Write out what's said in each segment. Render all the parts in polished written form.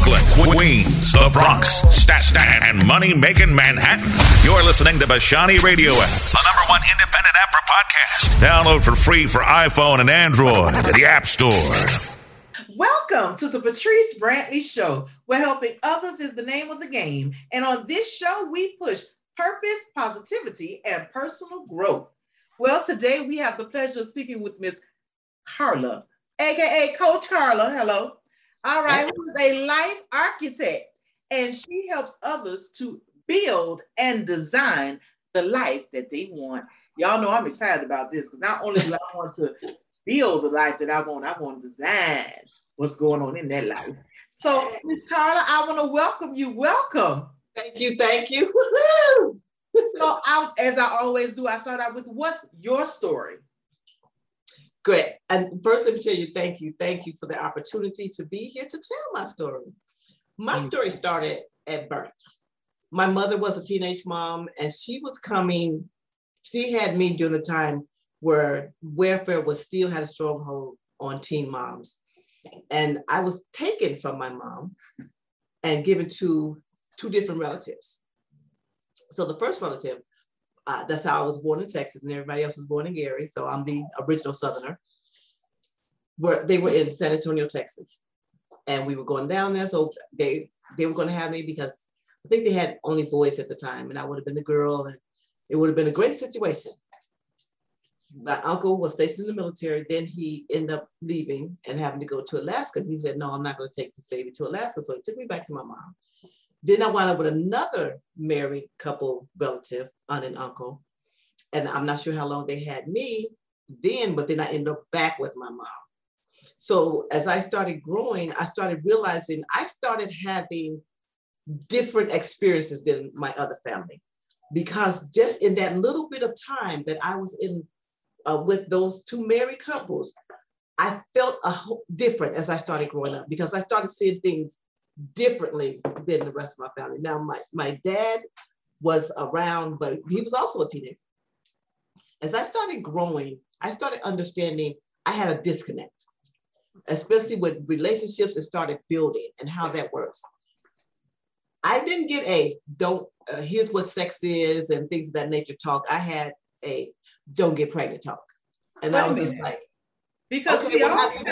Brooklyn, Queens, the Bronx, Staten, and money-making Manhattan. You're listening to Bashani Radio app, the #1 independent app for podcasts. Download for free for iPhone and Android at the App Store. Welcome to the Patrice Brantley Show, where helping others is the name of the game. And on this show, we push purpose, positivity, and personal growth. Well, today we have the pleasure of speaking with Miss Carla, aka Coach Carla. Hello. All right, who is a life architect, and she helps others to build and design the life that they want. Y'all know I'm excited about this because not only do I want to build the life that I want to design what's going on in that life. So, Ms. Carla, I want to welcome you. Welcome. Thank you. Woo-hoo! So, as I always do, I start out with, what's your story? Great. And first, let me tell you, thank you. Thank you for the opportunity to be here to tell my story. My story started at birth. My mother was a teenage mom, and she had me during the time where welfare still had a stronghold on teen moms. And I was taken from my mom and given to two different relatives. So the first relative, that's how I was born in Texas, and everybody else was born in Gary. So I'm the original Southerner. They were in San Antonio, Texas. And we were going down there. So they were going to have me because I think they had only boys at the time, and I would have been the girl, and it would have been a great situation. My uncle was stationed in the military. Then he ended up leaving and having to go to Alaska. He said, no, I'm not going to take this baby to Alaska. So he took me back to my mom. Then I wound up with another married couple relative, aunt and uncle. And I'm not sure how long they had me then, but then I ended up back with my mom. So as I started growing, I started realizing I started having different experiences than my other family. Because just in that little bit of time that I was in with those two married couples, I felt different as I started growing up because I started seeing things differently than the rest of my family. Now, my dad was around, but he was also a teenager. As I started growing, I started understanding I had a disconnect, especially with relationships that started building and how that works. I didn't get here's what sex is and things of that nature talk. I had a don't get pregnant talk. And I was just like, because okay, we all kind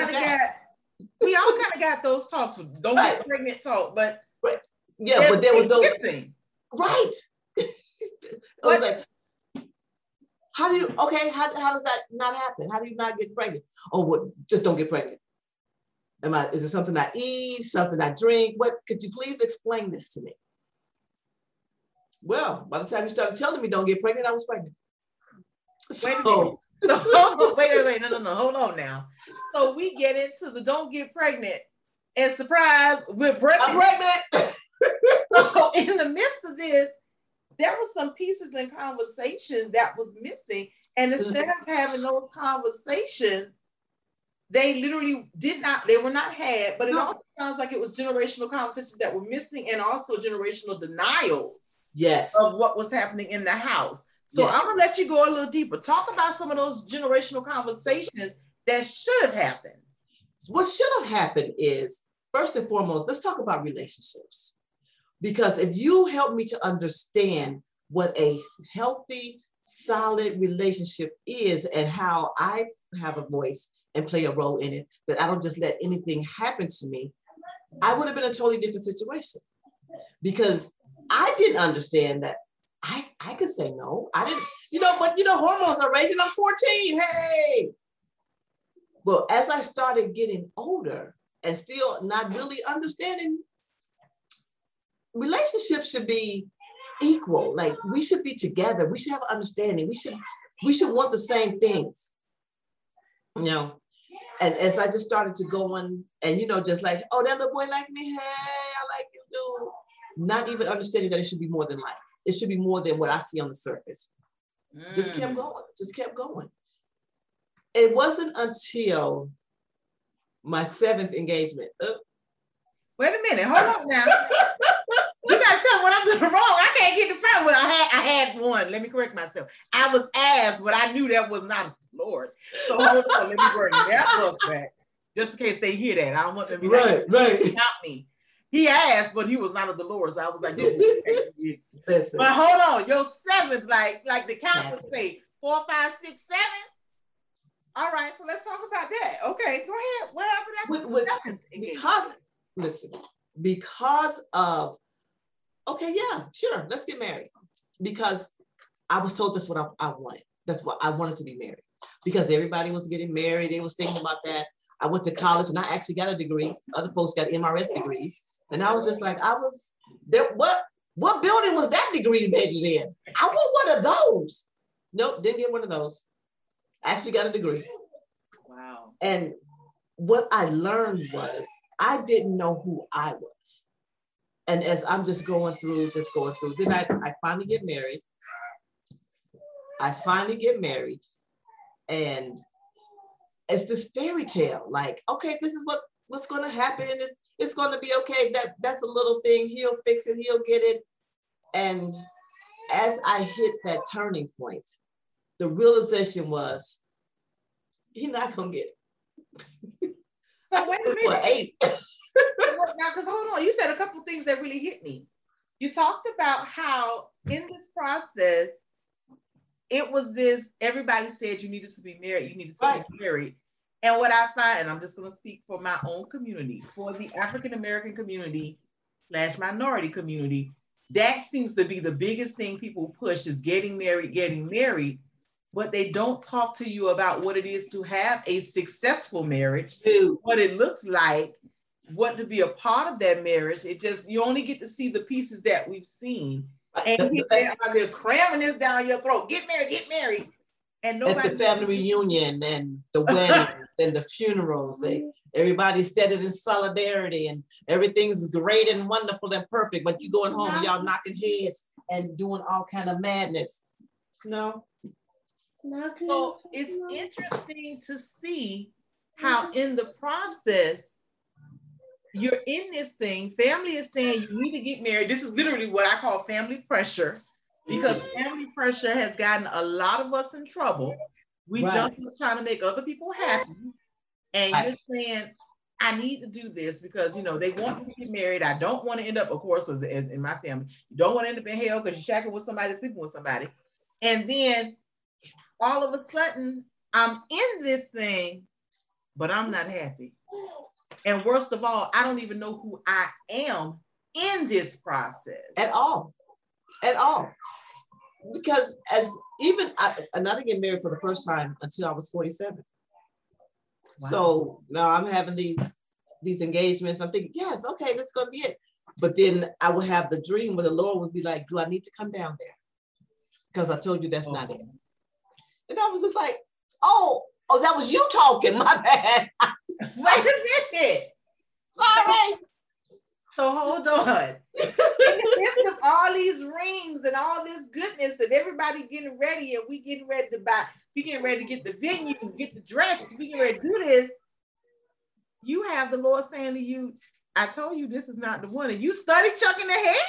of got those talks with don't get pregnant talk, but yeah, but there was those thing. Right. I was like, how does that not happen? How do you not get pregnant? Oh, well, just don't get pregnant. Is it something I eat, something I drink? What could you please explain this to me? Well, by the time you started telling me don't get pregnant, I was pregnant. Wait a minute. So, wait. No. Hold on now. So we get into the don't get pregnant, and surprise, we're pregnant. I'm pregnant. So in the midst of this, there were some pieces in conversation that was missing. And instead of having those conversations, they literally were not had, but it also sounds like it was generational conversations that were missing and also generational denials of what was happening in the house. So I'm going to let you go a little deeper. Talk about some of those generational conversations that should have happened. What should have happened is, first and foremost, let's talk about relationships. Because if you help me to understand what a healthy, solid relationship is and how I have a voice and play a role in it, that I don't just let anything happen to me, I would have been a totally different situation. Because I didn't understand that I could say no. I didn't, but hormones are raging. I'm 14, hey. Well, as I started getting older and still not really understanding, relationships should be equal. Like, we should be together. We should have understanding. We should want the same things. And as I just started to go on and, just like, oh, that little boy like me. Hey, I like you too. Not even understanding that it should be more than life. It should be more than what I see on the surface. Just kept going. It wasn't until my 7th engagement. Wait a minute, hold on now. You gotta tell me what I'm doing wrong. I can't get the front. Well, I had one. Let me correct myself. I was asked, but I knew that was not the Lord. So hold on, let me bring that book back. Just in case they hear that. I don't want them to be right. Not me. He asked, but he was not of the Lord. So I was like, Listen. But hold on, your seventh, like the count would say, 4, 5, 6, 7. All right, so let's talk about that. Okay, go ahead. What happened after because of, okay, yeah, sure, let's get married. Because I was told that's what I wanted. That's what I wanted to be married. Because everybody was getting married. They was thinking about that. I went to college and I actually got a degree. Other folks got MRS degrees. And I was just like, what building was that degree made in? I want one of those. Nope, didn't get one of those. Actually got a degree. Wow. And what I learned was I didn't know who I was. And as I'm just going through, then I finally get married. And it's this fairy tale, like, okay, this is what's going to happen. It's going to be okay. That's a little thing. He'll fix it. He'll get it. And as I hit that turning point, the realization was, he's not going to get it. So wait a minute. 8. Now, because hold on, you said a couple of things that really hit me. You talked about how in this process, it was this, everybody said you needed to be married, you needed to be married. And what I find, and I'm just going to speak for my own community, for the African-American community / minority community, that seems to be the biggest thing people push is getting married, but they don't talk to you about what it is to have a successful marriage, what it looks like, what to be a part of that marriage. It just, you only get to see the pieces that we've seen. And they're cramming this down your throat. Get married. And nobody at the family reunion and the wedding and the funerals, everybody's standing in solidarity and everything's great and wonderful and perfect, but you going home and y'all knocking heads and doing all kind of madness. No. So it's interesting to see how in the process you're in this thing. Family is saying you need to get married. This is literally what I call family pressure, because family pressure has gotten a lot of us in trouble. We jump in trying to make other people happy. And you're saying, I need to do this because, you know, they want me to get married. I don't want to end up, of course, as in my family, you don't want to end up in hell because you're shacking with somebody, sleeping with somebody. And then all of a sudden, I'm in this thing, but I'm not happy. And worst of all, I don't even know who I am in this process. At all. Because I didn't get married for the first time until I was 47. Wow. So now I'm having these engagements. I'm thinking, yes, okay, that's going to be it. But then I will have the dream where the Lord would be like, do I need to come down there? Because I told you that's not it. And I was just like, oh, that was you talking, my bad. Wait a minute. Sorry. So hold on. In the midst of all these rings and all this goodness and everybody getting ready and we getting ready to buy, we getting ready to get the venue, get the dress, we getting ready to do this, you have the Lord saying to you, I told you this is not the one. And you study chucking the head?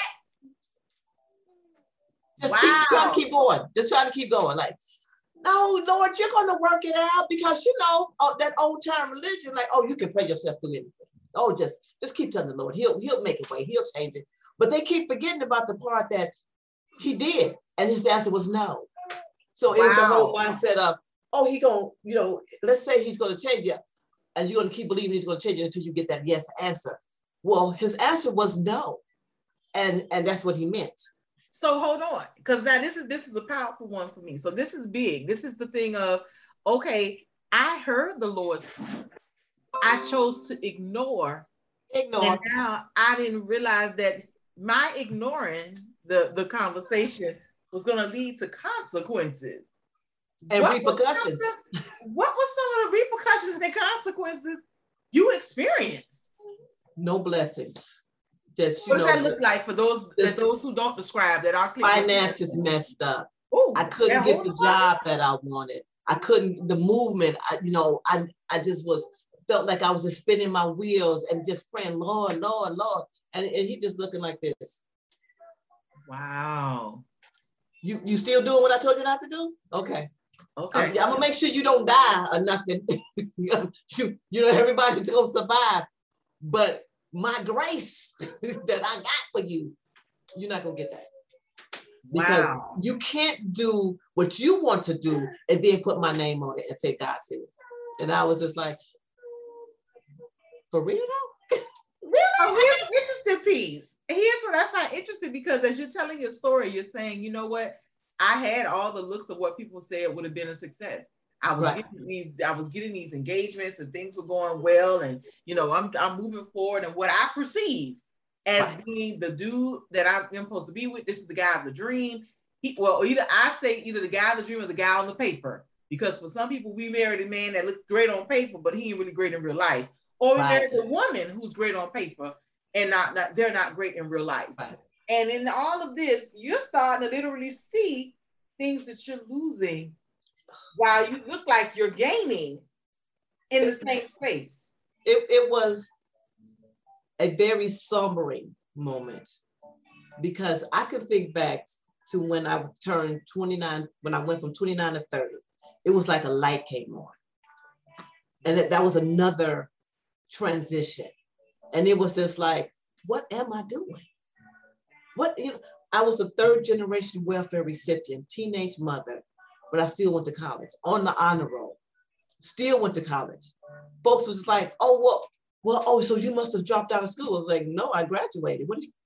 Just trying to keep going. Just trying to keep going. Like, no, Lord, you're going to work it out because, you know, that old time religion, like, oh, you can pray yourself through anything. Oh, just keep telling the Lord. He'll make it way. He'll change it. But they keep forgetting about the part that he did. And his answer was no. So it was the whole mindset of, oh, he going to, you know, let's say he's going to change it. And you're going to keep believing he's going to change it until you get that yes answer. Well, his answer was no. And that's what he meant. So hold on, because now this is a powerful one for me. So this is big. This is the thing of, okay, I heard the Lord's. I chose to ignore. And now I didn't realize that my ignoring the conversation was going to lead to consequences. And repercussions. What was some of the repercussions and consequences you experienced? No blessings. Just, what does that look like for those who don't describe that? Our finances messed up. Ooh, I couldn't get the job that I wanted. I couldn't, the movement, I just felt like I was just spinning my wheels and just praying, Lord, Lord, Lord. And he just looking like this. Wow. You still doing what I told you not to do? Okay. I'm gonna make sure you don't die or nothing. You know, everybody's gonna survive. But my grace that I got for you, you're not going to get that. Because you can't do what you want to do and then put my name on it and say God said it. And I was just like, for real though? Really? Oh, here's an interesting piece. Here's what I find interesting, because as you're telling your story, you're saying, you know what? I had all the looks of what people said would have been a success. I was getting these engagements and things were going well, and you know, I'm moving forward, and what I perceive as being the dude that I'm supposed to be with, this is the guy of the dream. Either the guy of the dream or the guy on the paper, because for some people we married a man that looks great on paper, but he ain't really great in real life, or we married a woman who's great on paper and they're not great in real life. Right. And in all of this, you're starting to literally see things that you're losing while you look like you're gaining in the same space. It was a very sombering moment, because I can think back to when I turned 29, when I went from 29 to 30. It was like a light came on. And that was another transition. And it was just like, what am I doing? I was a third generation welfare recipient, teenage mother, but I still went to college on the honor roll, still went to college. Folks was like, so you must have dropped out of school. I was like, no, I graduated.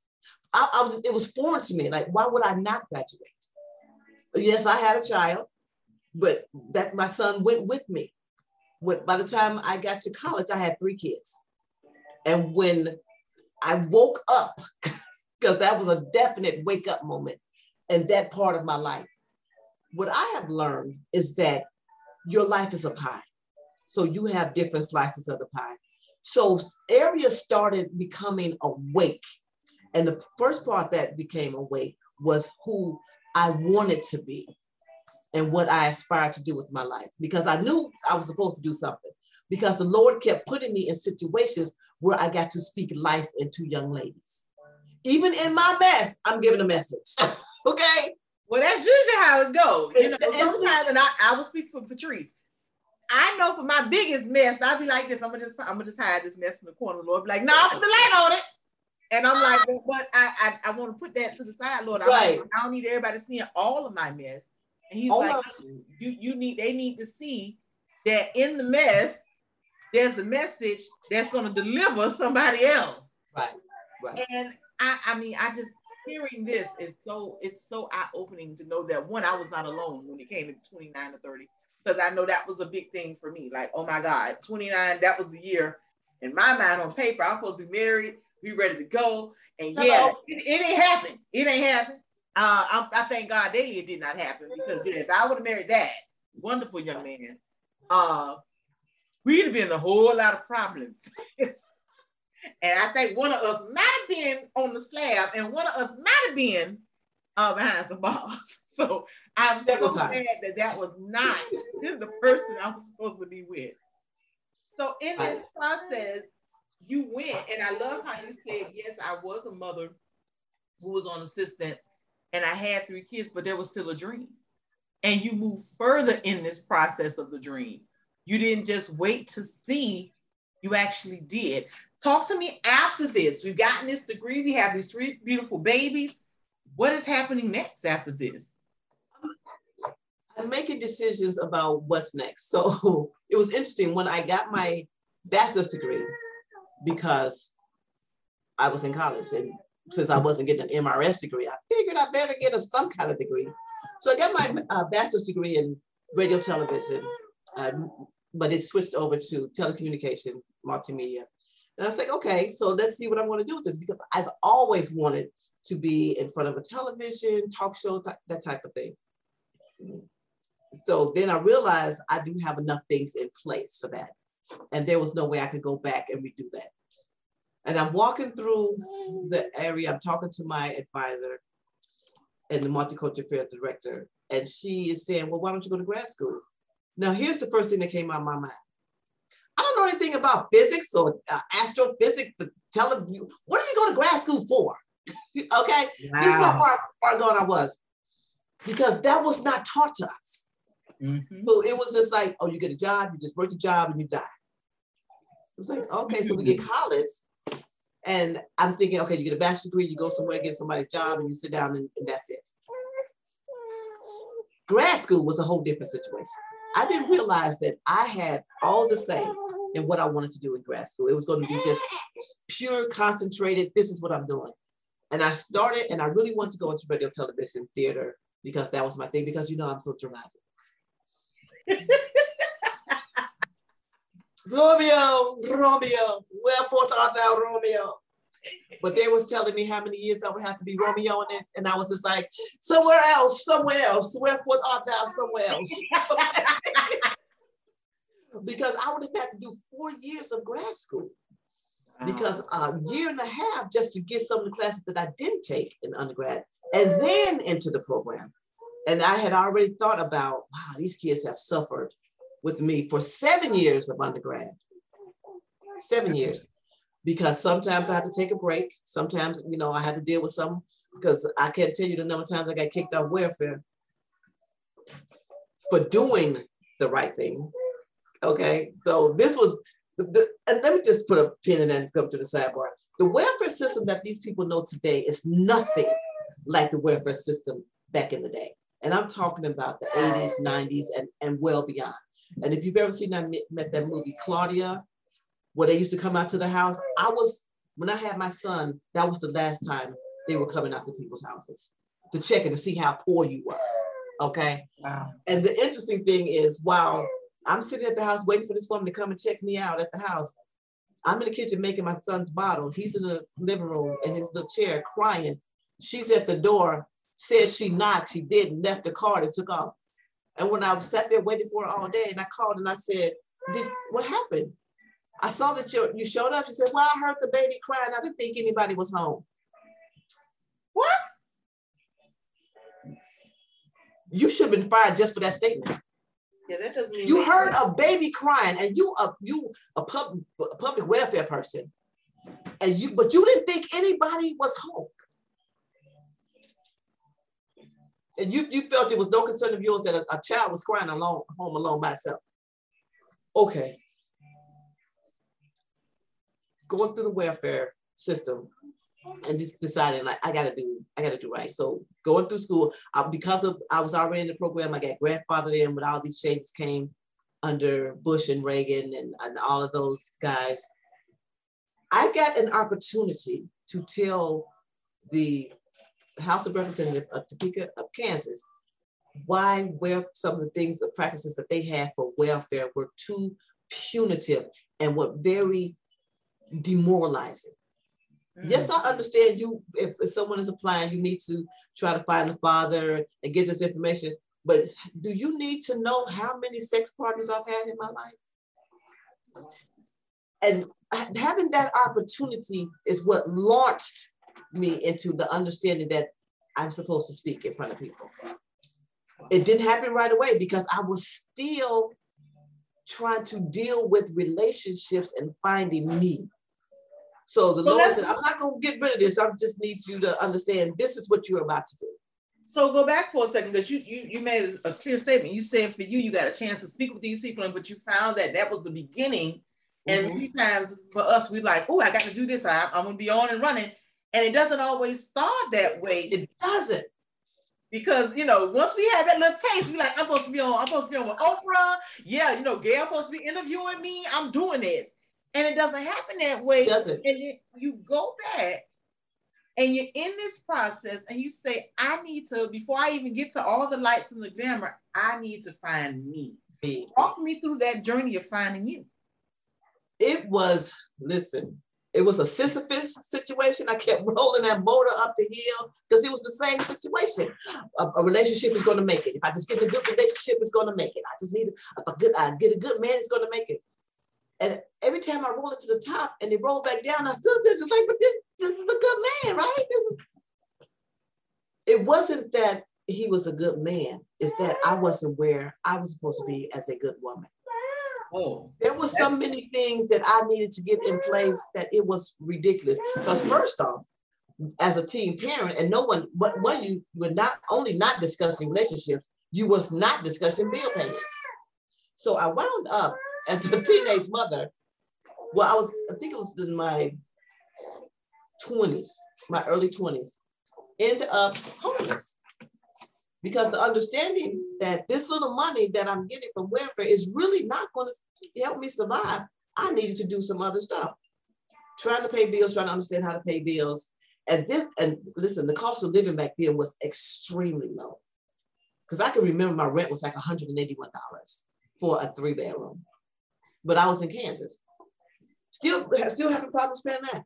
It was foreign to me. Like, why would I not graduate? Yes, I had a child, but that my son went with me. By the time I got to college, I had 3 kids. And when I woke up, because that was a definite wake up moment in that part of my life, what I have learned is that your life is a pie. So you have different slices of the pie. So areas started becoming awake. And the first part that became awake was who I wanted to be and what I aspired to do with my life, because I knew I was supposed to do something, because the Lord kept putting me in situations where I got to speak life into young ladies. Even in my mess, I'm giving a message, okay? Well, that's usually how it goes. You know, sometimes, and I will speak for Patrice. I know for my biggest mess, I'll be like this, I'm gonna just hide this mess in the corner. The Lord be like, no, I'll put the light on it. And I'm like, but I want to put that to the side, Lord. I don't need everybody seeing all of my mess. And he's like, they need to see that in the mess, there's a message that's going to deliver somebody else. Right. And I just hearing this it's so eye-opening to know that, one, I was not alone when it came to 29 to 30, because I know that was a big thing for me. Like, oh my God, 29, that was the year in my mind on paper. I'm supposed to be married, be ready to go. And it ain't happened. It ain't happened. I thank God daily it did not happen, because if I would have married that wonderful young man, we'd have been a whole lot of problems. And I think one of us might have been on the slab, and one of us might have been behind some bars. So I'm so glad that was not the person I was supposed to be with. So in this process, you went, and I love how you said, yes, I was a mother who was on assistance, and I had 3 kids, but there was still a dream. And you moved further in this process of the dream. You didn't just wait to see, you actually did. Talk to me after this. We've gotten this degree. We have these 3 beautiful babies. What is happening next after this? I'm making decisions about what's next. So it was interesting when I got my bachelor's degree, because I was in college, and since I wasn't getting an MRS degree, I figured I better get some kind of degree. So I got my bachelor's degree in radio television, but it switched over to telecommunication, multimedia. And I was like, okay, so let's see what I'm going to do with this, because I've always wanted to be in front of a television, talk show, that type of thing. So then I realized I do have enough things in place for that. And there was no way I could go back and redo that. And I'm walking through the area, I'm talking to my advisor and the multicultural affairs director, and she is saying, well, why don't you go to grad school? Now, here's the first thing that came out of my mind. I don't know anything about physics or astrophysics to tell you, what are you going to grad school for? Okay, wow. This is how far gone I was, because that was not taught to us. Mm-hmm. So it was just like, oh, you get a job, you just work the job and you die. It's like, okay, so we get college, And I'm thinking, okay, you get a bachelor's degree, you go somewhere, get somebody's job, and you sit down and that's it. Grad school was a whole different situation. I didn't realize that I had all the say in what I wanted to do in grad school. It was going to be just pure, concentrated, this is what I'm doing. And I started, and I really wanted to go into radio, television, theater, because that was my thing, because you know I'm so dramatic. Romeo, wherefore art thou, Romeo? But they was telling me how many years I would have to be Romeo in it, and I was just like, somewhere else, wherefore art thou somewhere else? Because I would have had to do 4 years of grad school. Because a year and a half just to get some of the classes that I didn't take in undergrad, and then into the program. And I had already thought about, wow, these kids have suffered with me for 7 years of undergrad. 7 years. Because sometimes I had to take a break. Sometimes, you know, I had to deal with some, because I can't tell you the number of times I got kicked off welfare for doing the right thing. Okay, so this was, and let me just put a pin in that and come to the sidebar. The welfare system that these people know today is nothing like the welfare system back in the day. And I'm talking about the 80s, 90s, and well beyond. And if you've ever seen that, met that movie, Claudia, where they used to come out to the house, when I had my son, that was the last time they were coming out to people's houses to check and to see how poor you were, okay? Wow. And the interesting thing is, while I'm sitting at the house waiting for this woman to come and check me out at the house, I'm in the kitchen making my son's bottle. He's in the living room in his little chair crying. She's at the door, said she knocked, she didn't, left the card and took off. And when I sat there waiting for her all day, and I called and I said, what happened? I saw that you showed up. She said, well, I heard the baby crying. I didn't think anybody was home. What? You should have been fired just for that statement. Yeah, that doesn't mean you heard a baby crying, and you a public welfare person, but you didn't think anybody was home. And you felt it was no concern of yours that a child was crying home alone by itself. Okay. Going through the welfare system and just deciding, like, I gotta do right. So going through school, because I was already in the program, I got grandfathered in when all these changes came under Bush and Reagan and all of those guys. I got an opportunity to tell the House of Representatives of Topeka of Kansas why some of the things, the practices that they had for welfare were too punitive and were very demoralizing. Mm-hmm. Yes, I understand if someone is applying, you need to try to find the father and get this information, but do you need to know how many sex partners I've had in my life? And having that opportunity is what launched me into the understanding that I'm supposed to speak in front of people. It didn't happen right away because I was still trying to deal with relationships and finding me. So the Lord said, I'm not going to get rid of this. I just need you to understand this is what you're about to do. So go back for a second, because you made a clear statement. You said for you got a chance to speak with these people, but you found that was the beginning. And many times for us, we're like, oh, I got to do this. I'm going to be on and running. And it doesn't always start that way. It doesn't. Because, once we have that little taste, we're like, I'm supposed to be on with Oprah. Yeah, Gail supposed to be interviewing me. I'm doing this. And it doesn't happen that way. It doesn't. And then you go back and you're in this process and you say, I need to, before I even get to all the lights and the glamour, I need to find me. Walk me through that journey of finding you. It was a Sisyphus situation. I kept rolling that motor up the hill because it was the same situation. A relationship is going to make it. If I just get a good relationship, it's going to make it. I just need I get a good man, it's going to make it. And every time I roll it to the top and they roll back down, I stood there just like, but this is a good man, right? It wasn't that he was a good man. It's that I wasn't where I was supposed to be as a good woman. Oh, there were so many things that I needed to get in place that it was ridiculous. Because first off, as a teen parent, and you were not only not discussing relationships, you was not discussing bill payment. So I wound up as a teenage mother. Well, I think it was in my 20s, my early 20s, ended up homeless. Because the understanding that this little money that I'm getting from welfare is really not going to help me survive, I needed to do some other stuff. Trying to pay bills, trying to understand how to pay bills. And listen, the cost of living back then was extremely low. Because I can remember my rent was like $181 for a 3-bedroom. But I was in Kansas. Still having problems paying that.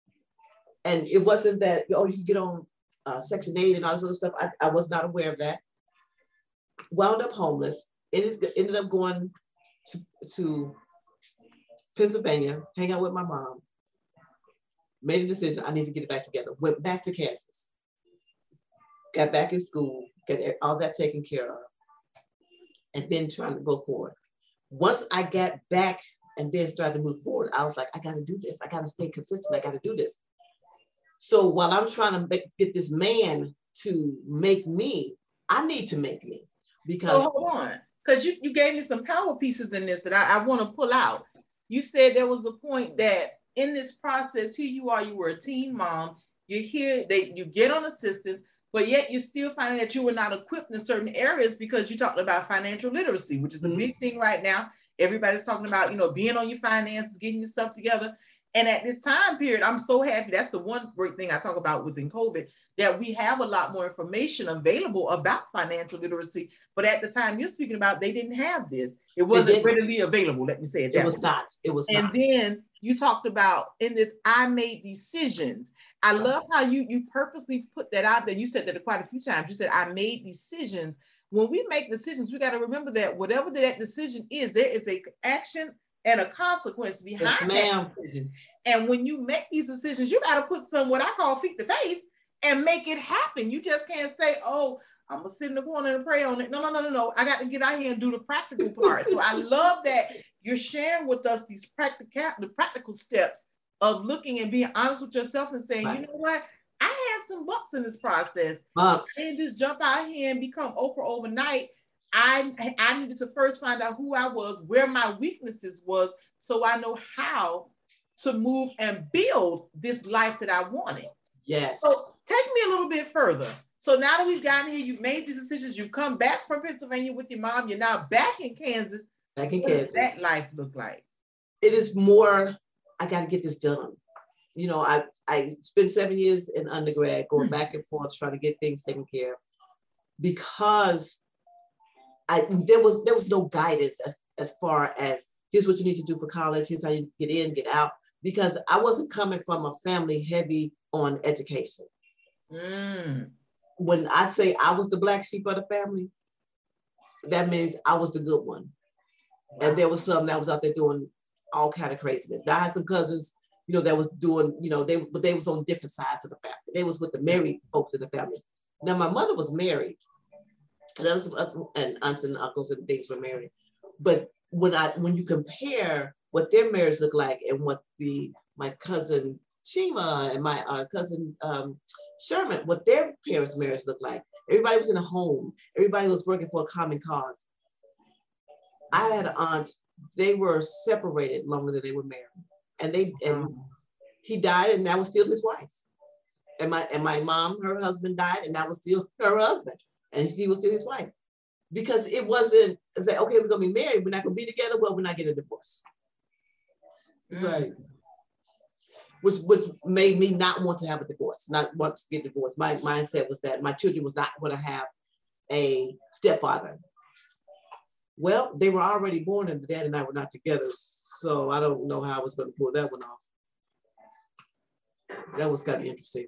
And it wasn't that, you could get on Section 8 and all this other stuff. I was not aware of that. Wound up homeless. Ended up going to Pennsylvania, hang out with my mom. Made a decision, I need to get it back together. Went back to Kansas. Got back in school, got all that taken care of. And then trying to go forward. Once I got back and then started to move forward, I was like, I got to do this. I got to stay consistent. I got to do this. So while I'm trying to get this man to make me, I need to make me. Because hold on, because you gave me some power pieces in this that I want to pull out. You said there was a point that in this process, here you are, you were a teen mom, you're here, you get on assistance, but yet you're still finding that you were not equipped in certain areas because you talked about financial literacy, which is a big thing right now. Everybody's talking about, being on your finances, getting yourself together. And at this time period, I'm so happy. That's the one great thing I talk about within COVID, that we have a lot more information available about financial literacy. But at the time you're speaking about, they didn't have this. It wasn't readily available. Let me say it that way. It was not. And then you talked about in this, I made decisions. I love how you purposely put that out there. You said that quite a few times. You said, I made decisions. When we make decisions, we got to remember that whatever that decision is, there is a action and a consequence behind that decision. And when you make these decisions, you got to put some, what I call feet to faith, and make it happen. You just can't say, oh, I'm gonna sit in the corner and pray on it. No. I got to get out here and do the practical part. So I love that you're sharing with us these practical steps of looking and being honest with yourself and saying, you know what? I had some bumps in this process. I didn't just jump out here and become Oprah overnight. I needed to first find out who I was, where my weaknesses was, so I know how to move and build this life that I wanted. Yes. So take me a little bit further. So now that we've gotten here, you've made these decisions, you've come back from Pennsylvania with your mom, you're now back in Kansas. What does that life look like? It is more, I got to get this done. I spent 7 years in undergrad, going back and forth, trying to get things taken care of, because there was no guidance as far as, here's what you need to do for college, here's how you get in, get out, because I wasn't coming from a family heavy on education. When I say I was the black sheep of the family, that means I was the good one. Wow. And there was some that was out there doing all kind of craziness. Now I had some cousins, that was doing, they was on different sides of the family. They was with the married folks in the family. Now my mother was married, and aunts and uncles and things were married. But when you compare what their marriage looked like and what my cousin Chima and my cousin Sherman, what their parents' marriage looked like. Everybody was in a home. Everybody was working for a common cause. I had aunts, they were separated longer than they were married. And he died, and that was still his wife. And my mom, her husband died, and that was still her husband. And she was still his wife. Because it wasn't, it's like, okay, we're gonna be married, we're not gonna be together, well, we're not getting a divorce. Right. Which made me not want to have a divorce, not want to get divorced. My mindset was that my children was not going to have a stepfather. Well, they were already born and the dad and I were not together. So I don't know how I was going to pull that one off. That was kind of interesting.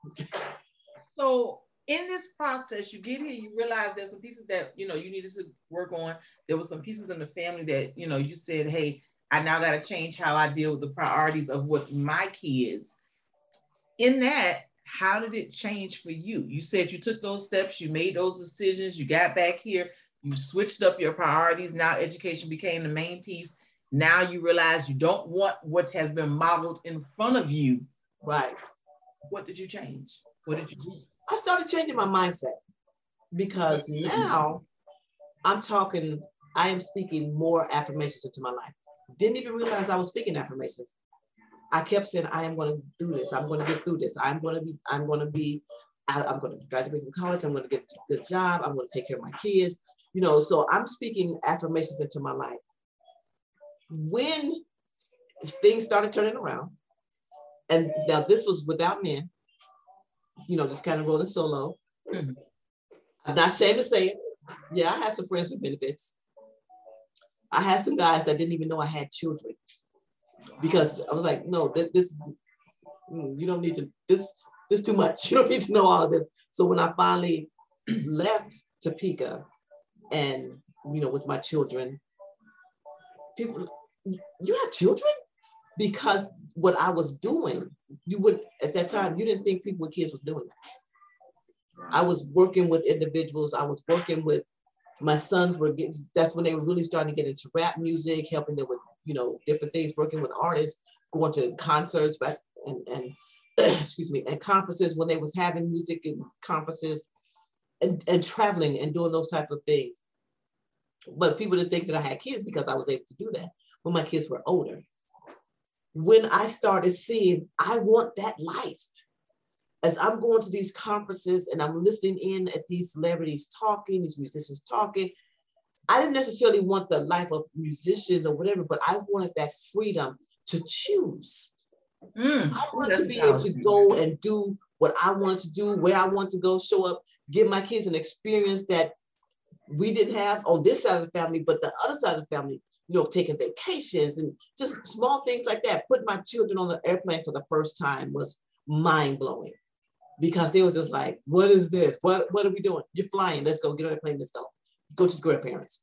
So in this process, you get here, you realize there's some pieces that, you needed to work on. There were some pieces in the family that, you said, hey, I now got to change how I deal with the priorities of what my kids. In that, how did it change for you? You said you took those steps, you made those decisions, you got back here, you switched up your priorities. Now education became the main piece. Now you realize you don't want what has been modeled in front of you. Right. What did you change? What did you do? I started changing my mindset, because now I am speaking more affirmations into my life. Didn't even realize I was speaking affirmations. I kept saying, I am going to do this. I'm going to get through this. I'm going to graduate from college. I'm going to get a good job. I'm going to take care of my kids. You know, so I'm speaking affirmations into my life. When things started turning around, and now this was without men, you know, just kind of rolling solo. Mm-hmm. I'm not ashamed to say it. Yeah, I had some friends with benefits. I had some guys that didn't even know I had children, because I was like, no, this you don't need to, this too much. You don't need to know all of this. So when I finally left Topeka and, you know, with my children, people, you have children? Because what I was doing, you would, at that time, you didn't think people with kids was doing that. I was working with individuals. I was working with, my sons were getting, that's when they were really starting to get into rap music, helping them with, you know, different things, working with artists, going to concerts, and excuse me, and conferences when they was having music and conferences, and traveling and doing those types of things. But people didn't think that I had kids because I was able to do that when my kids were older. When I started seeing, I want that life. As I'm going to these conferences and I'm listening in at these celebrities talking, these musicians talking, I didn't necessarily want the life of musicians or whatever, but I wanted that freedom to choose. I wanted to be able to go and do what I wanted to do, where I wanted to go, show up, give my kids an experience that we didn't have on this side of the family, but the other side of the family, you know, taking vacations and just small things like that. Putting my children on the airplane for the first time was mind-blowing, because they was just like, what is this? What are we doing? You're flying. Let's go. Get on the plane. Let's go. Go to the grandparents.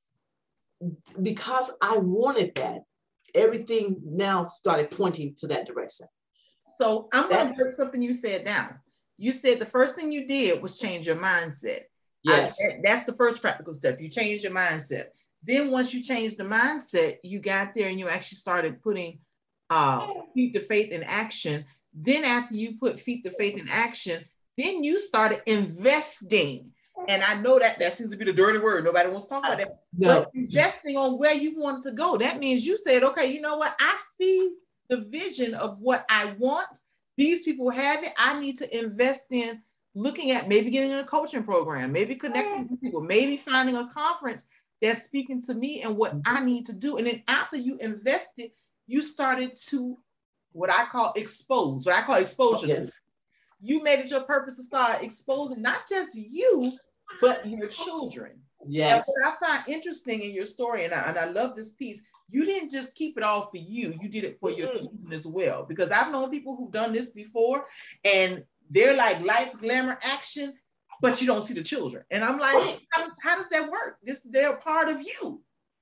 Because I wanted that, everything now started pointing to that direction. So I'm going to break something you said down. You said the first thing you did was change your mindset. Yes. That's the first practical step. You changed your mindset. Then once you changed the mindset, you got there and you actually started putting feet to faith in action. Then after you put feet to faith in action, then you started investing. And I know that seems to be the dirty word. Nobody wants to talk about that. No. But investing on where you want to go. That means you said, okay, you know what? I see the vision of what I want. These people have it. I need to invest in looking at maybe getting in a coaching program, maybe connecting with people, maybe finding a conference that's speaking to me and what I need to do. And then after you invested, you started to what I call exposure. Yes. You made it your purpose to start exposing not just you, but your children. Yes. And what I find interesting in your story, and I love this piece, you didn't just keep it all for you. You did it for your children as well. Because I've known people who've done this before, and they're like lights, glamour, action, but you don't see the children. And I'm like, how does that work? They're part of you.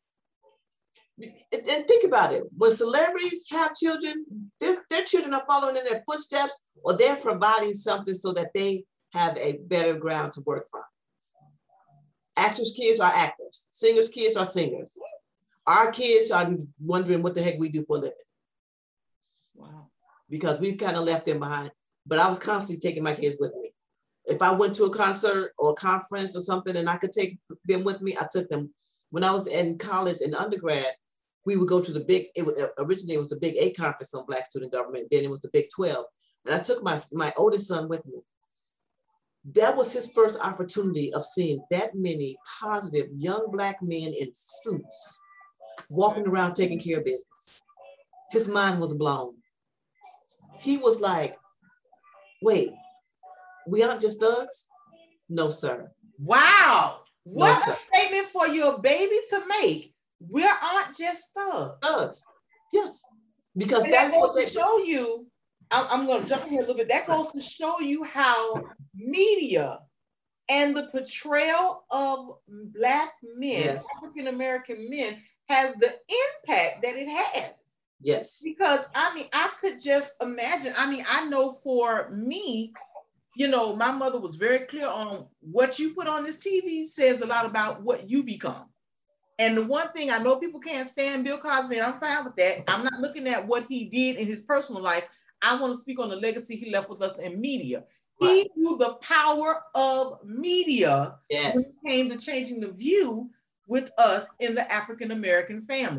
And think about it. When celebrities have children, their children are following in their footsteps, or they're providing something so that they have a better ground to work from. Actors' kids are actors. Singers' kids are singers. Our kids are wondering what the heck we do for a living. Wow. Because we've kind of left them behind. But I was constantly taking my kids with me. If I went to a concert or a conference or something and I could take them with me, I took them. When I was in college and undergrad, we would go to originally it was the Big 8 conference on Black student government. Then it was the Big 12. And I took my oldest son with me. That was his first opportunity of seeing that many positive young Black men in suits walking around taking care of business. His mind was blown. He was like, wait, we aren't just thugs? No, sir. Wow. What a statement for your baby to make. We aren't just thugs. Thugs. Yes. Because and that's what they show you. I'm going to jump in here a little bit. That goes to show you how media and the portrayal of Black men, African American men, has the impact that it has. Yes. Because I could just imagine. I know for me, my mother was very clear on what you put on this TV says a lot about what you become. And the one thing I know people can't stand Bill Cosby, and I'm fine with that. I'm not looking at what he did in his personal life. I want to speak on the legacy he left with us in media. Right. He knew the power of media when it came to changing the view with us in the African American family.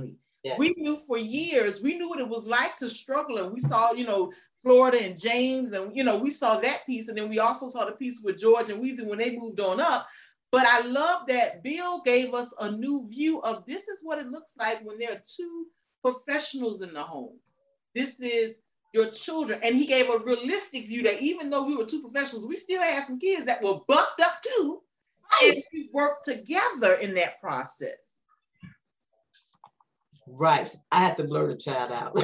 Yes. We knew for years, we knew what it was like to struggle. And we saw, Florida and James, and, we saw that piece. And then we also saw the piece with George and Weezy when they moved on up. But I love that Bill gave us a new view of this is what it looks like when there are two professionals in the home. This is your children. And he gave a realistic view that even though we were two professionals, we still had some kids that were bucked up too. Right. And we worked together in that process. Right. I had to blur the child out.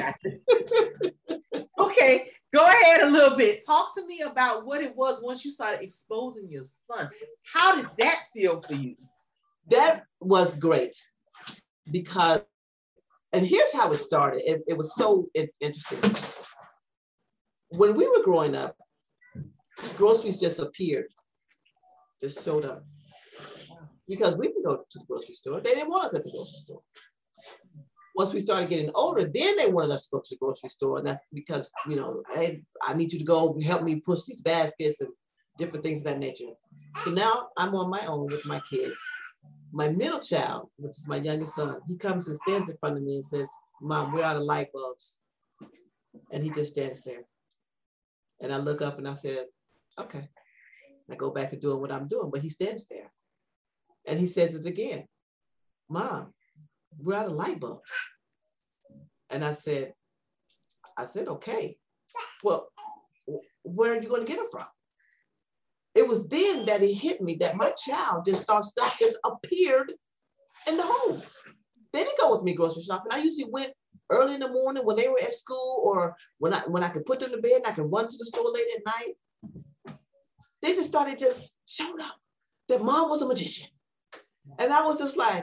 Okay, go ahead a little bit. Talk to me about what it was once you started exposing your son. How did that feel for you? That was great because, and here's how it started. It was so interesting. When we were growing up, groceries just appeared, just showed up. Because we would go to the grocery store. They didn't want us at the grocery store. Once we started getting older, then they wanted us to go to the grocery store. And that's because, hey, I need you to go help me push these baskets and different things of that nature. So now I'm on my own with my kids. My middle child, which is my youngest son, he comes and stands in front of me and says, Mom, we're out of light bulbs. And he just stands there. And I look up and I said, okay. I go back to doing what I'm doing, but he stands there. And he says it again, Mom, we're out of light bulbs. And I said, okay, well, where are you going to get them from? It was then that it hit me that my child just thought stuff just appeared in the home. They didn't go with me grocery shopping. I usually went early in the morning when they were at school, or when I could put them to bed and I could run to the store late at night. They just started just showing up. That Mom was a magician. And I was just like,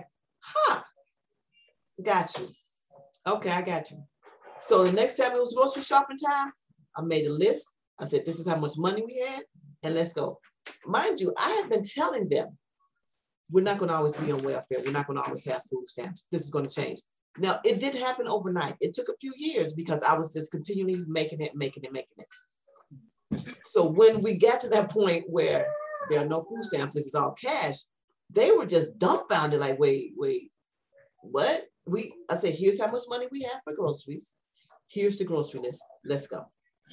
got you. Okay, I got you. So the next time it was grocery shopping time, I made a list. I said, this is how much money we had, and let's go. Mind you, I had been telling them, we're not going to always be on welfare. We're not going to always have food stamps. This is going to change. Now, it didn't happen overnight. It took a few years because I was just continually making it. So when we got to that point where there are no food stamps, this is all cash, they were just dumbfounded, like, wait, what? I said, here's how much money we have for groceries. Here's the grocery list. Let's go.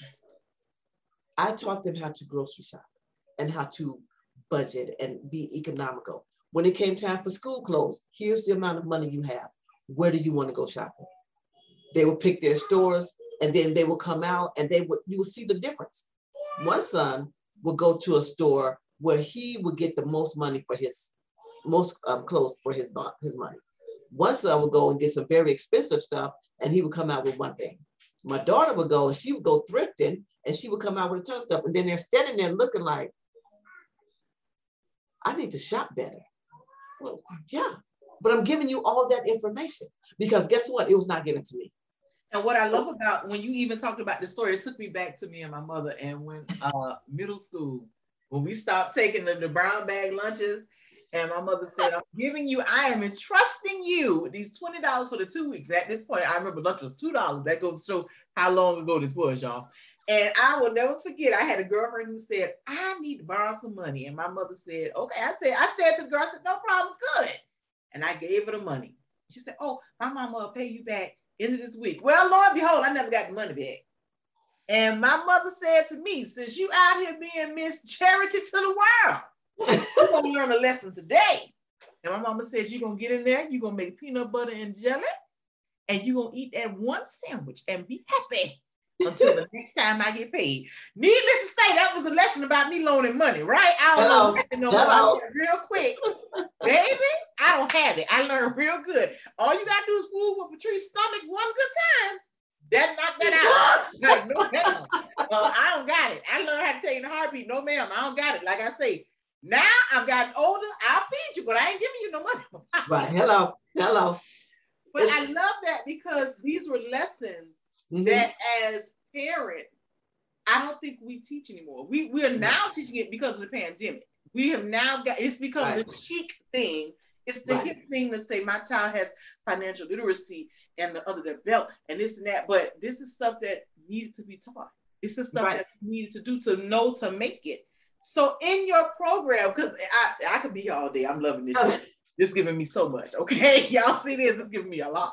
I taught them how to grocery shop and how to budget and be economical. When it came time for school clothes, here's the amount of money you have. Where do you want to go shopping? They would pick their stores, and then they would come out, and you would see the difference. One son would go to a store where he would get the most money for his most clothes for his money. One son would go and get some very expensive stuff, and he would come out with one thing. My daughter would go and she would go thrifting, and she would come out with a ton of stuff. And then they're standing there looking like, I need to shop better. Well, yeah, but I'm giving you all that information because guess what? It was not given to me. And what I love about when you even talked about the story, it took me back to me and my mother. And when middle school, when we stopped taking the brown bag lunches, and my mother said, I am entrusting you with these $20 for the 2 weeks. At this point, I remember lunch was $2. That goes to show how long ago this was, y'all. And I will never forget, I had a girlfriend who said, I need to borrow some money. And my mother said, okay. I said to the girl, no problem, good. And I gave her the money. She said, oh, my mama will pay you back end of this week. Well, Lord and behold, I never got the money back. And my mother said to me, since you out here being Miss Charity to the world, you're going to learn a lesson today. And my mama says, you're going to get in there, you're going to make peanut butter and jelly, and you're going to eat that one sandwich and be happy until the next time I get paid. Needless to say, that was a lesson about me loaning money, right? I don't know real quick. Baby, I don't have it. I learned real good. All you got to do is fool with Patrice's stomach one good time. That knocked that out. Like, no, ma'am. I don't got it. I learned how to take in a heartbeat. No, ma'am, I don't got it. Like I say, now I've gotten older, I'll feed you, but I ain't giving you no money. Right, hello. But I love that because these were lessons that as parents, I don't think we teach anymore. We are now teaching it because of the pandemic. We have now got, it's become the chic thing. It's the hip thing to say my child has financial literacy and the other their belt and this and that. But this is stuff that needed to be taught. It's the stuff that we needed to do to know to make it. So in your program, because I could be here all day. I'm loving this. This is giving me so much. Okay, y'all see this? It's giving me a lot.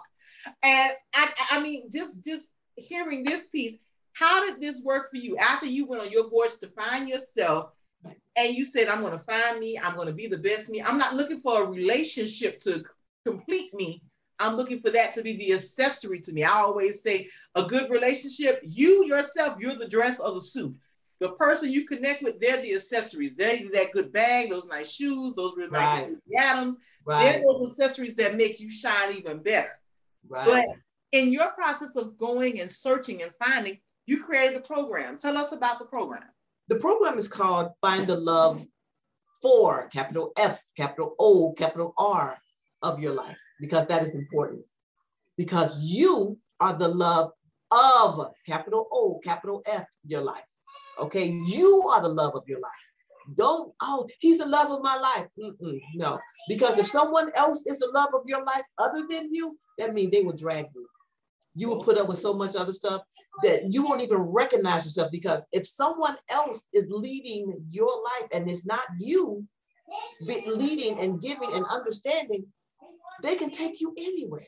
And I mean, just hearing this piece, how did this work for you after you went on your voyage to find yourself and you said, I'm going to find me, I'm going to be the best me. I'm not looking for a relationship to complete me. I'm looking for that to be the accessory to me. I always say a good relationship, you yourself, you're the dress or the suit. The person you connect with, they're the accessories. They're that good bag, those nice shoes, those really nice atoms. They're those accessories that make you shine even better. Right. But in your process of going and searching and finding, you created the program. Tell us about the program. The program is called Find the Love for, capital F, capital O, capital R of your life, because that is important. Because you are the love of, capital O, capital F, your life. Okay, you are the love of your life. Don't, oh, he's the love of my life. No, because if someone else is the love of your life other than you, that means they will drag you. You will put up with so much other stuff that you won't even recognize yourself, because if someone else is leading your life and it's not you leading and giving and understanding, they can take you anywhere.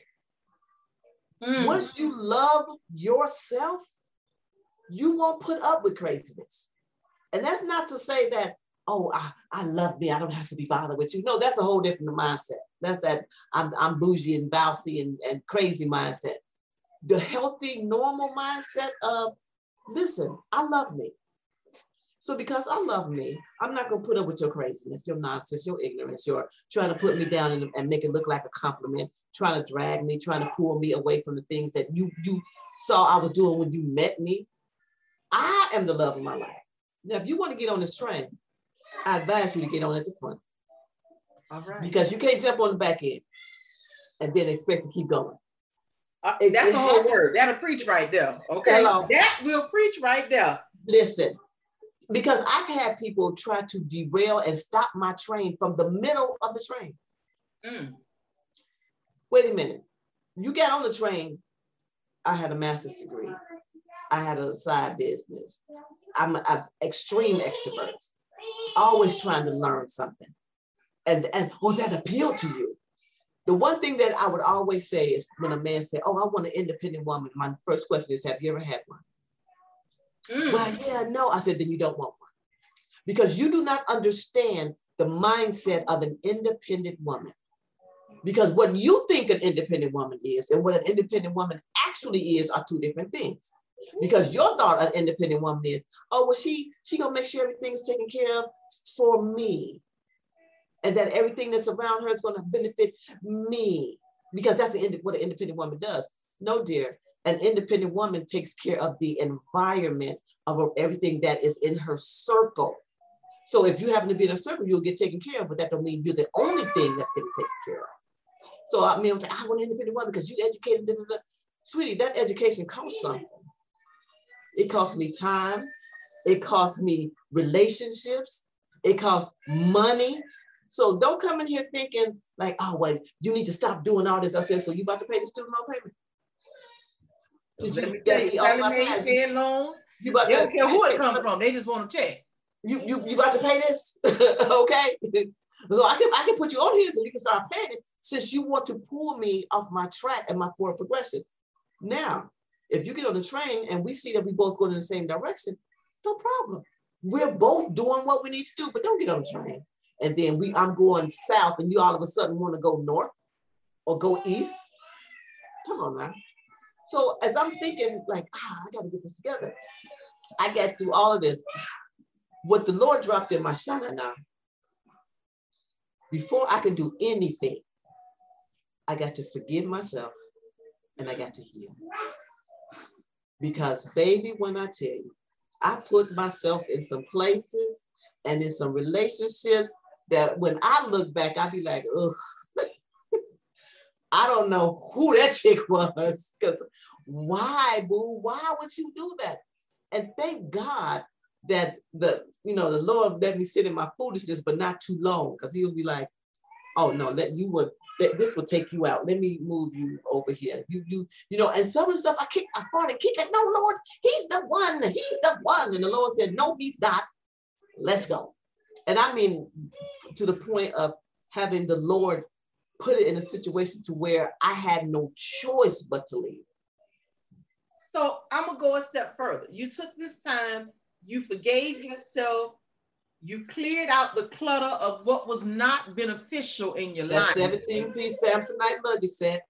Once you love yourself, you won't put up with craziness. And that's not to say that, oh, I love me, I don't have to be bothered with you. No, that's a whole different mindset. That's that I'm bougie and bouncy and crazy mindset. The healthy, normal mindset of, listen, I love me. So because I love me, I'm not gonna put up with your craziness, your nonsense, your ignorance, your trying to put me down and make it look like a compliment, trying to drag me, trying to pull me away from the things that you saw I was doing when you met me. I am the love of my life. Now, if you want to get on this train, I advise you to get on at the front. All right. Because you can't jump on the back end and then expect to keep going. That's the whole word. That'll preach right there. Okay. Hello. That will preach right there. Listen, because I've had people try to derail and stop my train from the middle of the train. Wait a minute. You got on the train. I had a master's degree. I had a side business. I'm extreme extrovert, always trying to learn something. And that appealed to you. The one thing that I would always say is when a man said, oh, I want an independent woman, my first question is, have you ever had one? Well, yeah, no. I said, then you don't want one. Because you do not understand the mindset of an independent woman. Because what you think an independent woman is and what an independent woman actually is are two different things. Because your thought of an independent woman is, oh, well, she gonna make sure everything is taken care of for me. And that everything that's around her is gonna benefit me. Because that's what an independent woman does. No, dear, an independent woman takes care of the environment of everything that is in her circle. So if you happen to be in a circle, you'll get taken care of, but that don't mean you're the only thing that's getting taken care of. So I mean, I was like, I want an independent woman because you educated. Sweetie, that education costs something. It costs me time. It costs me relationships. It costs money. So don't come in here thinking like, oh, well, you need to stop doing all this. I said, so you about to pay the student loan payment? Let me tell you, paying loans. They don't care who it comes from. They just want to check. You about to pay this? Okay. So I can put you on here so you can start paying it, since you want to pull me off my track and my forward progression. Now, if you get on the train and we see that we both going in the same direction, no problem. We're both doing what we need to do, but don't get on the train. And then I'm going south and you all of a sudden want to go north or go east. Come on now. So as I'm thinking like, I got to get this together. I got through all of this. What the Lord dropped in my shana now, before I can do anything, I got to forgive myself and I got to heal. Because baby, when I tell you, I put myself in some places and in some relationships that when I look back, I'd be like, ugh, I don't know who that chick was. Because why, boo? Why would you do that? And thank God that the Lord let me sit in my foolishness, but not too long, because he'll be like, oh no, this will take you out. Let me move you over here. And some of the stuff I fought and kicked, like, no, Lord, he's the one. And the Lord said, no, he's not. Let's go. And I mean, to the point of having the Lord put it in a situation to where I had no choice but to leave. So I'm gonna go a step further. You took this time, you forgave yourself, you cleared out the clutter of what was not beneficial in your life. That 17-piece Samsonite luggage set.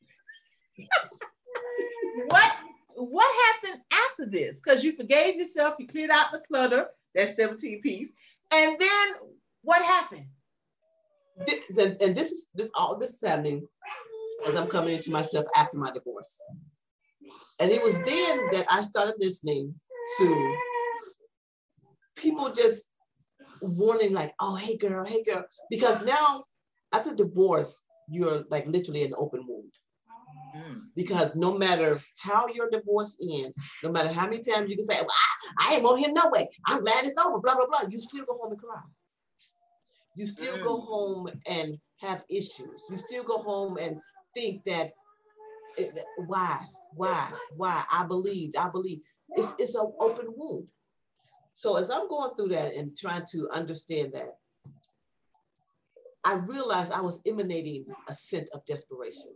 What happened after this? Because you forgave yourself, you cleared out the clutter, that 17-piece, and then what happened? And all this is happening as I'm coming into myself after my divorce. And it was then that I started listening to people just warning, like, oh, hey girl, because now after divorce, you're like literally an open wound. Because no matter how your divorce ends, no matter how many times you can say, well, I ain't want him no way, I'm glad it's over, blah, blah, blah, you still go home and cry. You still go home and have issues. You still go home and think that, why? I believe. It's an open wound. So as I'm going through that and trying to understand that, I realized I was emanating a scent of desperation.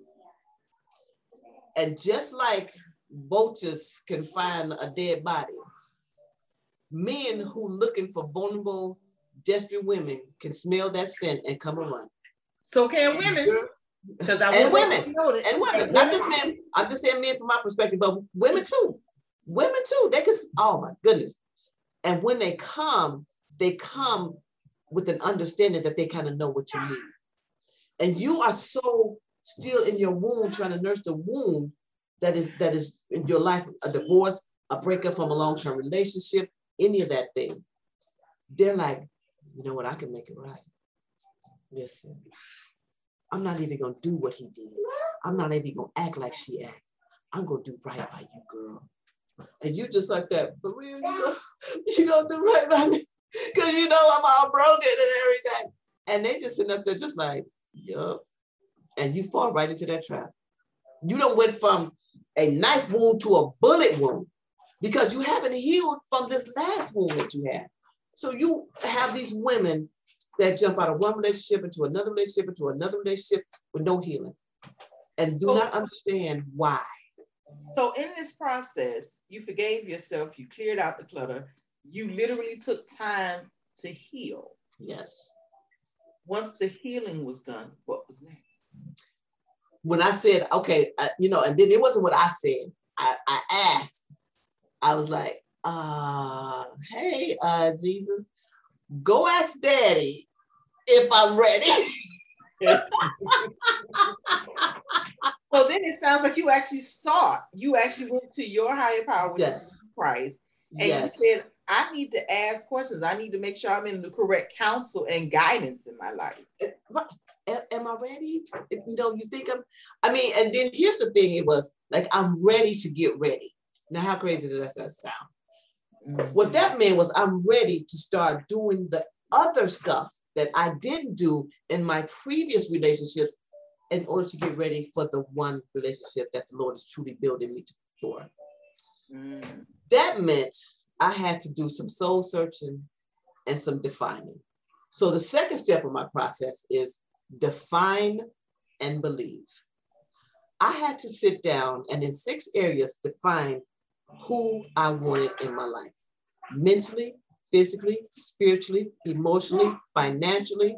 And just like vultures can find a dead body, men who looking for vulnerable, desperate women can smell that scent and come and run. So can women. And women, not just men. I'm just saying men from my perspective, but women too. They can, oh my goodness. And when they come with an understanding that they kind of know what you need. And you are so still in your wound, trying to nurse the wound that is in your life, a divorce, a breakup from a long-term relationship, any of that thing. They're like, you know what, I can make it right. Listen, I'm not even gonna do what he did. I'm not even gonna act like she acted. I'm gonna do right by you, girl. And you just like that, for real, you gonna do right by me? Because you know I'm all broken and everything. And they just sitting up there just like, yup. And you fall right into that trap. You done went from a knife wound to a bullet wound because you haven't healed from this last wound that you had. So you have these women that jump out of one relationship into another relationship with no healing and do not understand why. So in this process, you forgave yourself, you cleared out the clutter, you literally took time to heal. Yes. Once the healing was done, what was next? When I said, okay, and then it wasn't what I said. I asked. I was like, hey, Jesus, go ask Daddy if I'm ready. So then it sounds like you actually sought. You actually went to your higher power, which is Christ, and you said, I need to ask questions. I need to make sure I'm in the correct counsel and guidance in my life. Am I ready? You think and then here's the thing, it was like, I'm ready to get ready. Now, how crazy does that sound? Mm-hmm. What that meant was I'm ready to start doing the other stuff that I didn't do in my previous relationships in order to get ready for the one relationship that the Lord is truly building me for. Mm. That meant I had to do some soul searching and some defining. So the second step of my process is define and believe. I had to sit down and in 6 areas define who I wanted in my life. Mentally, physically, spiritually, emotionally, financially,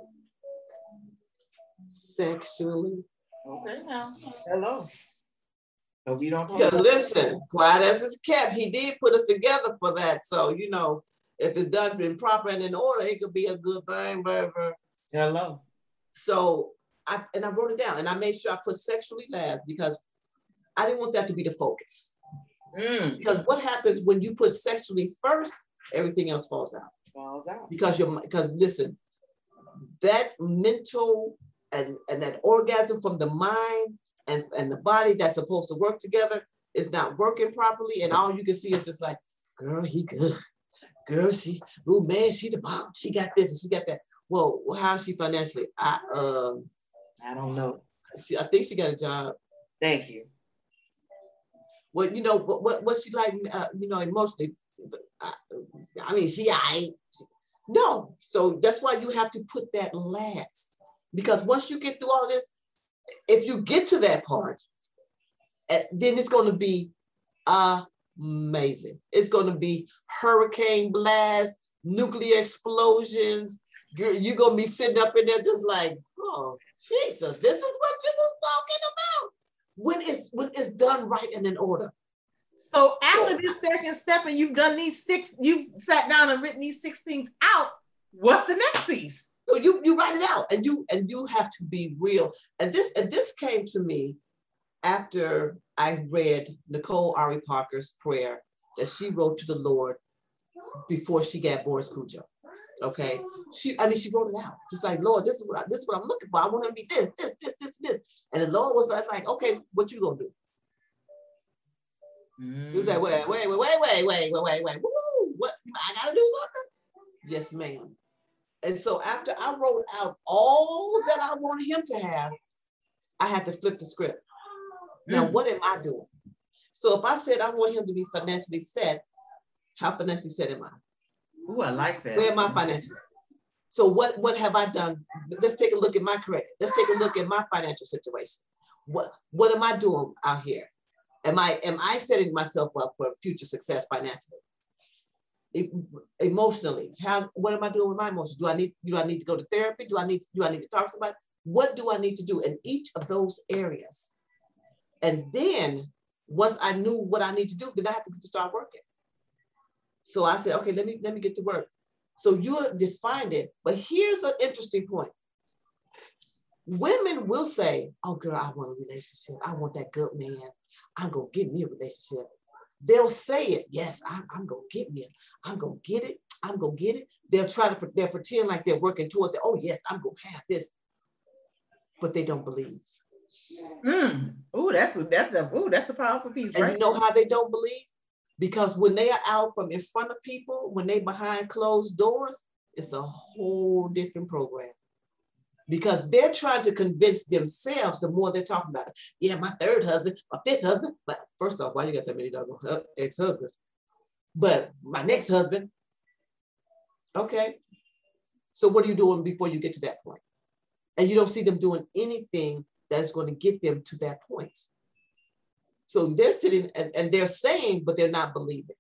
sexually. Okay, now, hello. So we don't listen, quiet as it's kept, he did put us together for that. So, if it's done in proper and in order, it could be a good thing, baby. Hello. So, I wrote it down and I made sure I put sexually last because I didn't want that to be the focus. Because what happens when you put sexually first, everything else falls out. Because listen, that mental and that orgasm from the mind and the body that's supposed to work together is not working properly. And all you can see is just like, girl, he good. Girl, she the bomb. She got this and she got that. Well, how is she financially? I don't know. I think she got a job. Thank you. Well, what she like, emotionally. No. So that's why you have to put that last. Because once you get through all this, if you get to that part, then it's going to be amazing. It's going to be hurricane blasts, nuclear explosions. You're going to be sitting up in there just like, oh, Jesus, this is what you was talking about. When it's done right and in order. So after this second step and you've done these 6, you sat down and written these 6 things out, what's the next piece? So you write it out, and you have to be real. And this came to me after I read Nicole Ari Parker's prayer that she wrote to the Lord before she got Boris Cujo. Okay, she wrote it out, just like, Lord, this is what I'm looking for. I want to be this. And the Lord was like, okay, what you gonna do? He was like, wait. Woo, what? I gotta do something? Yes, ma'am. And so after I wrote out all that I wanted him to have, I had to flip the script. Now, what am I doing? So if I said I want him to be financially set, how financially set am I? Ooh, I like that. Where am I financially? So what have I done? Let's take a look at my credit. Let's take a look at my financial situation. What am I doing out here? Am I setting myself up for future success financially? Emotionally, what am I doing with my emotions? Do I need to go to therapy? Do I need to talk to somebody? What do I need to do in each of those areas? And then once I knew what I need to do, then I have to start working. So I said, okay, let me get to work. So you defined it, but here's an interesting point. Women will say, oh girl, I want a relationship. I want that good man. I'm gonna get me a relationship. They'll say it. Yes, I'm gonna get me it. I'm gonna get it. I'm gonna get it. They'll pretend like they're working towards it. Oh yes, I'm gonna have this. But they don't believe. Ooh, that's a powerful piece. And right? You know how they don't believe? Because when they are out from in front of people, when they behind closed doors, it's a whole different program. Because they're trying to convince themselves the more they're talking about it. Yeah, my 3rd husband, my 5th husband. But first off, why you got that many ex-husbands? But my next husband. Okay. So what are you doing before you get to that point? And you don't see them doing anything that's going to get them to that point. So they're sitting and they're saying, but they're not believing.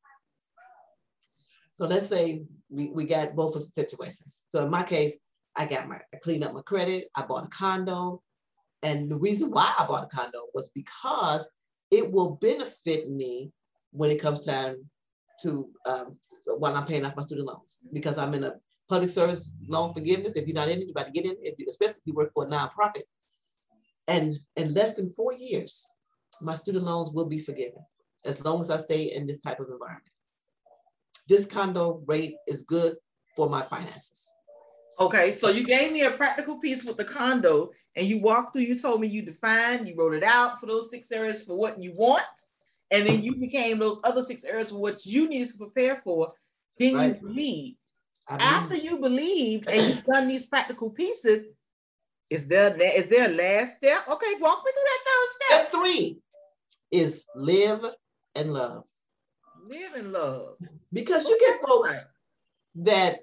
So let's say we got both of the situations. So in my case, I cleaned up my credit. I bought a condo. And the reason why I bought a condo was because it will benefit me when it comes time to, while I'm paying off my student loans, because I'm in a public service loan forgiveness. If you're not in it, you better get in it. Especially if you work for a nonprofit. And in less than 4 years, my student loans will be forgiven as long as I stay in this type of environment. This condo rate is good for my finances. Okay, so you gave me a practical piece with the condo and you walked through, you told me you defined, you wrote it out for those 6 areas for what you want. And then you became those other 6 areas for what you needed to prepare for. Then you believed. After you believed and you've done these practical pieces, is there a last step? Okay, walk me through that 3rd step. Step 3 is live and love. Live and love. Because you get folks that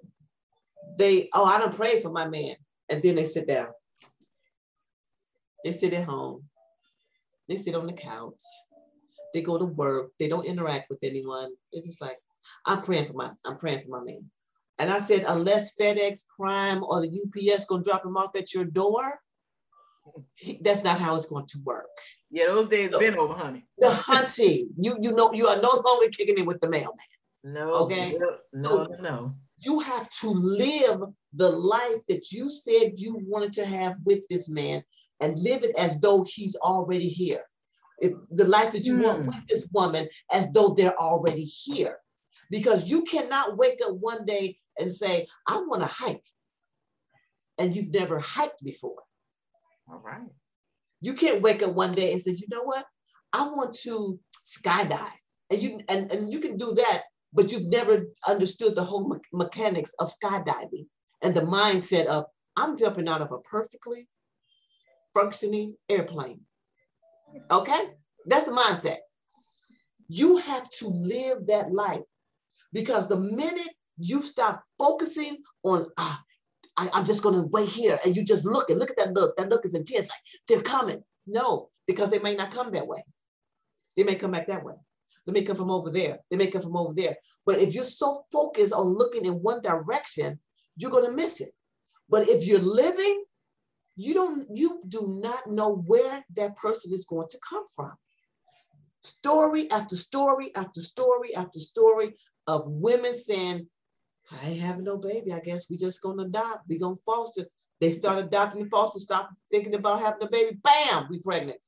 I don't pray for my man. And then they sit down. They sit at home. They sit on the couch. They go to work. They don't interact with anyone. It's just like, I'm praying for my man. And I said, unless FedEx, Prime, or the UPS gonna drop him off at your door, that's not how it's going to work. Yeah, those days been over, honey. The hunting, you know, you are no longer kicking in with the mailman. No. Okay. No. You have to live the life that you said you wanted to have with this man, and live it as though he's already here. The life that you want with this woman, as though they're already here. Because you cannot wake up one day and say, I want to hike. And you've never hiked before. All right. You can't wake up one day and say, you know what? I want to skydive. And you can do that, but you've never understood the whole mechanics of skydiving and the mindset of, I'm jumping out of a perfectly functioning airplane. Okay? That's the mindset. You have to live that life, because the minute you stop focusing on, I'm just going to wait here. And you just look at that look. That look is intense. Like they're coming. No, because they may not come that way. They may come back that way. They may come from over there. They may come from over there. But if you're so focused on looking in one direction, you're going to miss it. But if you're living, you do not know where that person is going to come from. Story after story after story after story of women saying, I ain't having no baby. I guess we just gonna adopt. We gonna foster. They start adopting and foster, stop thinking about having a baby. Bam, we pregnant.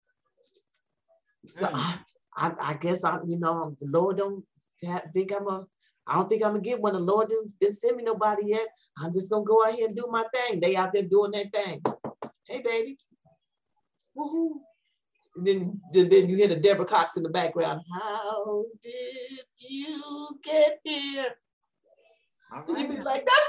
So I guess the Lord don't think I don't think I'm gonna get one. The Lord didn't send me nobody yet. I'm just gonna go out here and do my thing. They out there doing their thing. Hey, baby. Woohoo. And then you hear the Deborah Cox in the background. How did you get here? Right. And you be like, that's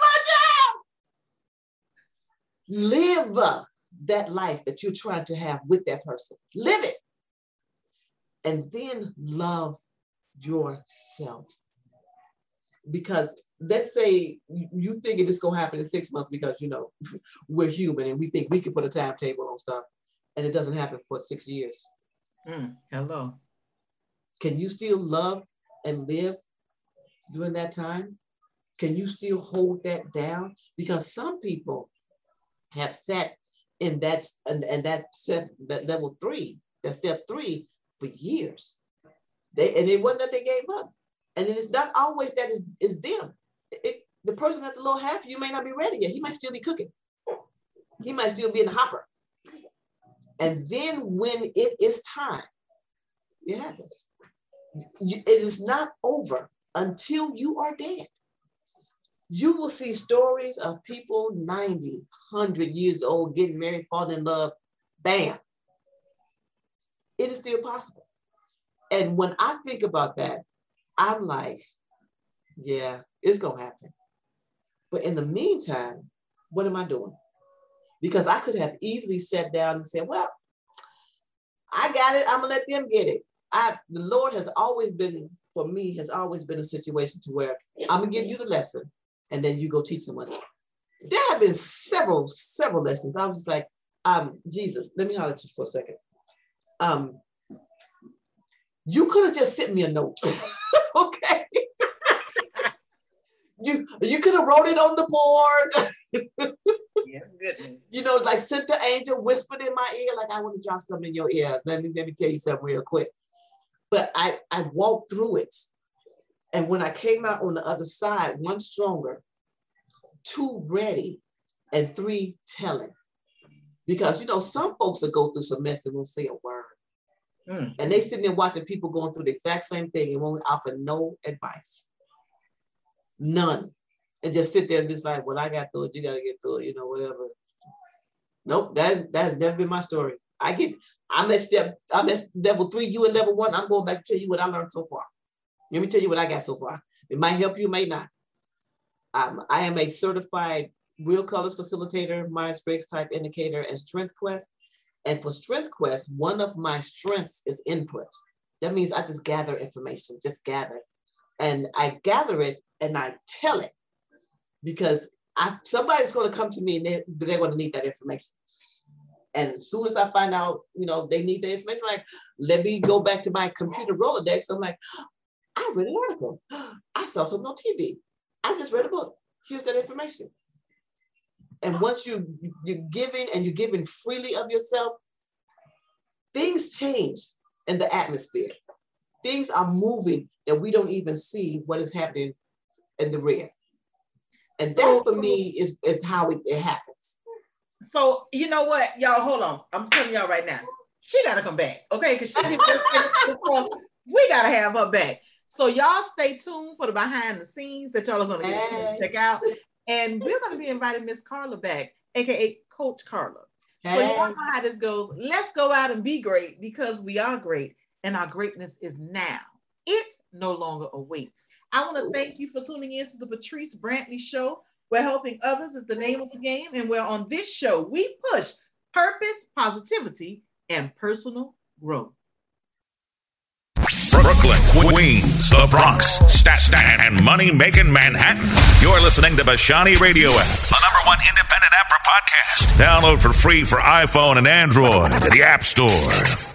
my job. Live that life that you're trying to have with that person. Live it. And then love yourself. Because let's say you thinking it's going to happen in 6 months because, we're human and we think we can put a timetable on stuff. And it doesn't happen for 6 years. Hello. Can you still love and live during that time? Can you still hold that down? Because some people have sat in that level 3, that step 3 for years. It wasn't that they gave up. And then it's not always that it's them. The person that's a little half, you may not be ready yet. He might still be cooking. He might still be in the hopper. And then when it is time, it happens. It is not over until you are dead. You will see stories of people 90, 100 years old, getting married, falling in love, bam. It is still possible. And when I think about that, I'm like, yeah, it's going to happen. But in the meantime, what am I doing? Because I could have easily sat down and said, well, I got it. I'm going to let them get it. The Lord has always been, for me, has always been a situation to where I'm going to give you the lesson and then you go teach someone. There have been several lessons. I was just like, Jesus, let me holler at you for a second. You could have just sent me a note, okay? You could have wrote it on the board. Yes, goodness. Like sent the angel, whispered in my ear, like, I want to drop something in your ear. Let me tell you something real quick. But I walked through it. And when I came out on the other side, 1 stronger, 2 ready, and 3 telling. Because, some folks that go through some mess and won't say a word. And they sitting there watching people going through the exact same thing and won't offer no advice. None. And just sit there and just like, well, I got through it, you got to get through it, whatever. Nope, that has never been my story. I'm at level 3, you at level 1. I'm going back to tell you what I learned so far. Let me tell you what I got so far. It might help you, may not. I am a certified Real Colors facilitator, Myers-Briggs type indicator, and Strength Quest. And for Strength Quest, one of my strengths is input. That means I just gather information, just gather. And I gather it and I tell it because somebody's going to come to me and they're going to need that information. And as soon as I find out, they need the information, like, let me go back to my computer Rolodex. I'm like, I read an article. I saw something on TV. I just read a book. Here's that information. And once you're giving freely of yourself, things change in the atmosphere. Things are moving that we don't even see what is happening in the rear. And that for me is how it happens. So you know what, y'all, hold on. I'm telling y'all right now, she got to come back, okay? Because we got to have her back. So y'all stay tuned for the behind the scenes that y'all are going to get to check out. And we're going to be inviting Miss Carla back, aka Coach Carla. So y'all know how this goes. Let's go out and be great because we are great and our greatness is now. It no longer awaits. I want to thank you for tuning in to the Patrice Brantley Show, where helping others is the name of the game, and where on this show we push purpose, positivity, and personal growth. Brooklyn, Queens, the Bronx, Staten, and money-making Manhattan. You're listening to Bashani Radio app, the #1 independent app for podcasts. Download for free for iPhone and Android at the App Store.